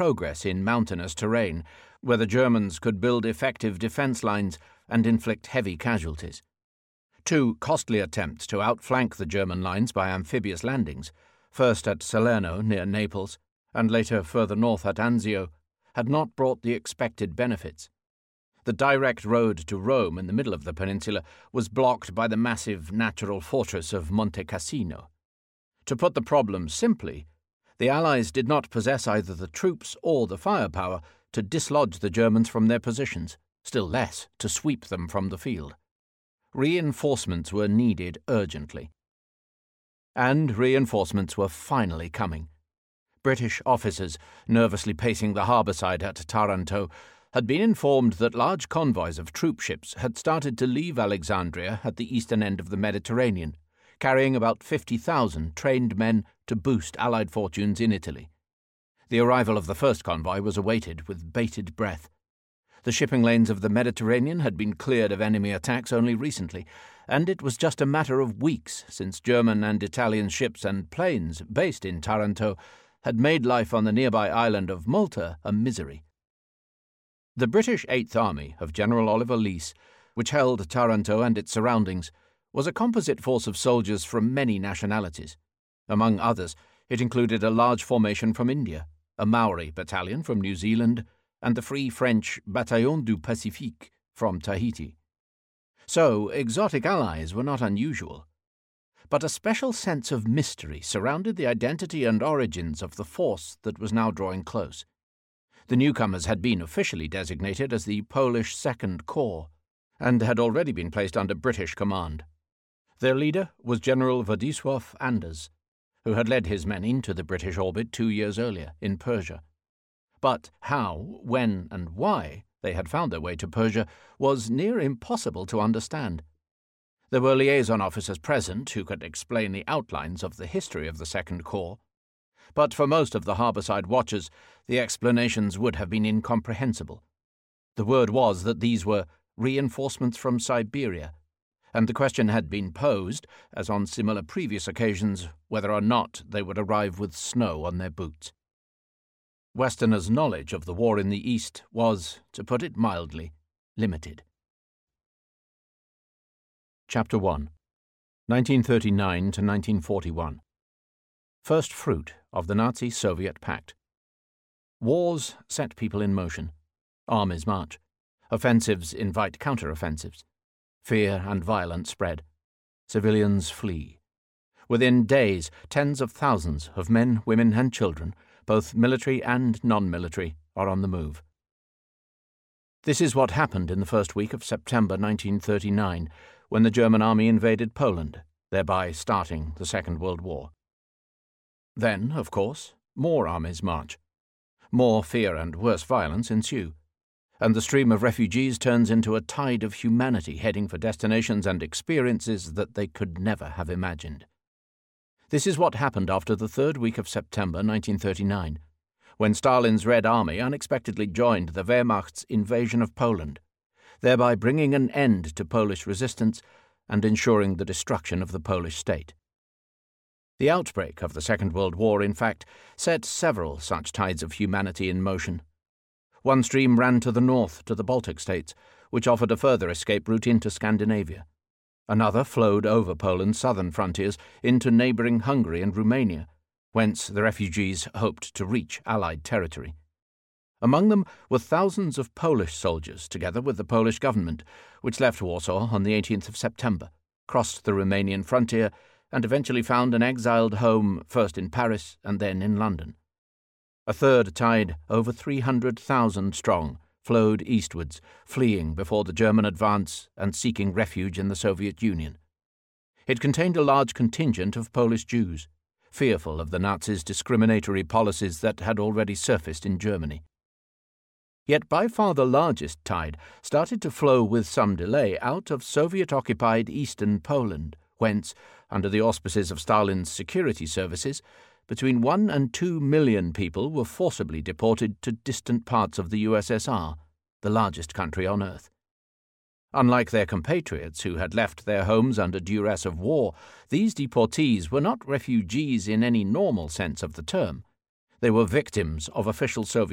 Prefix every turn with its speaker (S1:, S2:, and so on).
S1: progress in mountainous terrain, where the Germans could build effective defense lines and inflict heavy casualties. 2 costly attempts to outflank the German lines by amphibious landings, first at Salerno near Naples, and later further north at Anzio, had not brought the expected benefits. The direct road to Rome in the middle of the peninsula was blocked by the massive natural fortress of Monte Cassino. To put the problem simply, the Allies did not possess either the troops or the firepower to dislodge the Germans from their positions, still less to sweep them from the field. Reinforcements were needed urgently. And reinforcements were finally coming. British officers, nervously pacing the harbour side at Taranto, had been informed that large convoys of troop ships had started to leave Alexandria at the eastern end of the Mediterranean, carrying about 50,000 trained men to boost Allied fortunes in Italy. The arrival of the first convoy was awaited with bated breath. The shipping lanes of the Mediterranean had been cleared of enemy attacks only recently, and it was just a matter of weeks since German and Italian ships and planes based in Taranto had made life on the nearby island of Malta a misery. The British Eighth Army of General Oliver Leese, which held Taranto and its surroundings, was a composite force of soldiers from many nationalities. Among others, it included a large formation from India, a Maori battalion from New Zealand, and the Free French Bataillon du Pacifique from Tahiti. So, exotic allies were not unusual. But a special sense of mystery surrounded the identity and origins of the force that was now drawing close. The newcomers had been officially designated as the Polish Second Corps, and had already been placed under British command. Their leader was General Władysław Anders, who had led his men into the British orbit 2 years earlier in Persia. But how, when, and why they had found their way to Persia was near impossible to understand. There were liaison officers present who could explain the outlines of the history of the Second Corps, but for most of the harbourside watchers the explanations would have been incomprehensible. The word was that these were reinforcements from Siberia, and the question had been posed, as on similar previous occasions, whether or not they would arrive with snow on their boots. Westerners' knowledge of the war in the East was, to put it mildly, limited. Chapter 1. 1939 to 1941. First fruit of the Nazi-Soviet Pact. Wars set people in motion. Armies march. Offensives invite counter-offensives. Fear and violence spread. Civilians flee. Within days, tens of thousands of men, women, and children, both military and non-military, are on the move. This is what happened in the first week of September 1939, when the German army invaded Poland, thereby starting the Second World War. Then, of course, more armies march. More fear and worse violence ensue, and the stream of refugees turns into a tide of humanity heading for destinations and experiences that they could never have imagined. This is what happened after the third week of September 1939, when Stalin's Red Army unexpectedly joined the Wehrmacht's invasion of Poland, thereby bringing an end to Polish resistance and ensuring the destruction of the Polish state. The outbreak of the Second World War, in fact, set several such tides of humanity in motion. One stream ran to the north to the Baltic states, which offered a further escape route into Scandinavia. Another flowed over Poland's southern frontiers into neighbouring Hungary and Romania, whence the refugees hoped to reach Allied territory. Among them were thousands of Polish soldiers, together with the Polish government, which left Warsaw on the 18th of September, crossed the Romanian frontier, and eventually found an exiled home first in Paris and then in London. A third tide, over 300,000 strong, flowed eastwards, fleeing before the German advance and seeking refuge in the Soviet Union. It contained a large contingent of Polish Jews, fearful of the Nazis' discriminatory policies that had already surfaced in Germany. Yet by far the largest tide started to flow with some delay out of Soviet-occupied eastern Poland, whence, under the auspices of Stalin's security services, between 1 and 2 million people were forcibly deported to distant parts of the USSR, the largest country on earth. Unlike their compatriots who had left their homes under duress of war, these deportees were not refugees in any normal sense of the term. They were victims of official Soviet